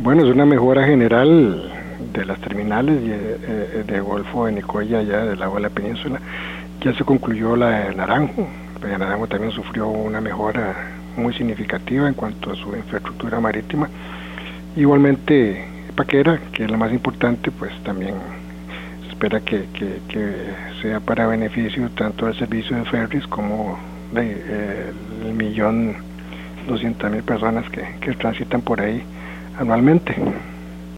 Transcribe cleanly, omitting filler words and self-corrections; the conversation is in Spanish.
Bueno, es una mejora general de las terminales de Golfo de Nicoya, allá del lago de la península. Ya se concluyó la de Naranjo. La de Naranjo también sufrió una mejora muy significativa en cuanto a su infraestructura marítima. Igualmente, Paquera, que es la más importante, pues también se espera que sea para beneficio tanto del servicio de ferries como del 1.200.000 personas que transitan por ahí anualmente.